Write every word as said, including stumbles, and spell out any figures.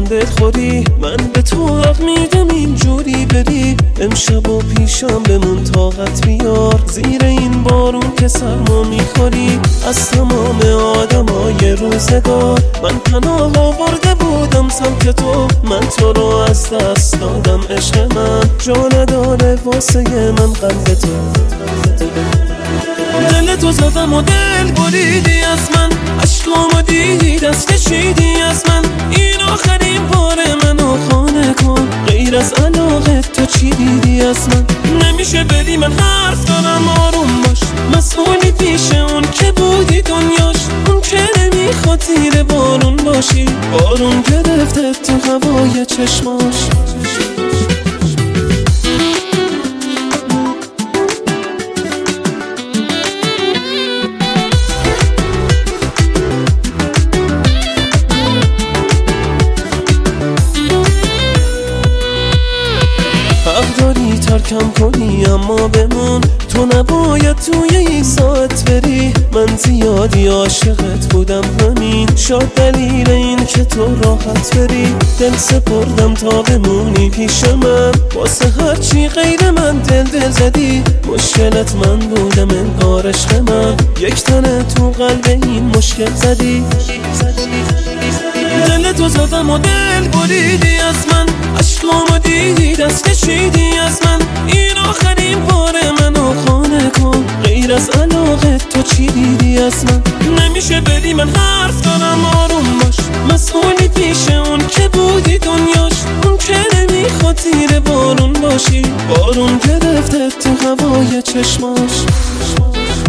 دل خوری. من به تو حق میدم اینجوری بری، امشب و پیشم بمون طاقت بیار. زیر این بارون که سرما میخوری، از تمام آدمای روزگار من پناه آورده بودم سمت تو. من تو رو از دست دادم، عشق من جا نداره واسه من قلب تو. دل تو زدم و دل بریدی از من، عشقامو دیدی دست کشیدی از من. این آخرین بار منو خانه کن، غیر از علاقه تو چی دیدی از من؟ نمیشه بری، من حرف دارم آروم باش. مسئولی پیش اون که بودی دنیاش، اون که نمیخواد زیر بارون باشی. بارون گرفته تو هوای چشماش. حق داری ترکم کنی اما بمون، تو نباید توی یک ساعت بری. من زیادی عاشقت بودم همین شاید دلیل این که تو راحت بری. دل سپردم تا بمونی پیش من، واسه هرچی غیر من دل دل زدی. مشکلت من بودم انگار عشق من، یک تنه تو قلب این مشکل زدی. دل تو زدم و دل بریدی از من، عشقامو دیدی دست کشیدی از من. این آخرین بار منو خانه کن، غیر از علاقه تو چی دیدی از من؟ نمیشه بری، من حرف دارم آروم باش. مسئولی پیش اون که بودی دنیاش، اون که نمیخواد زیر بارون باشی. بارون گرفته تو هوای چشماش.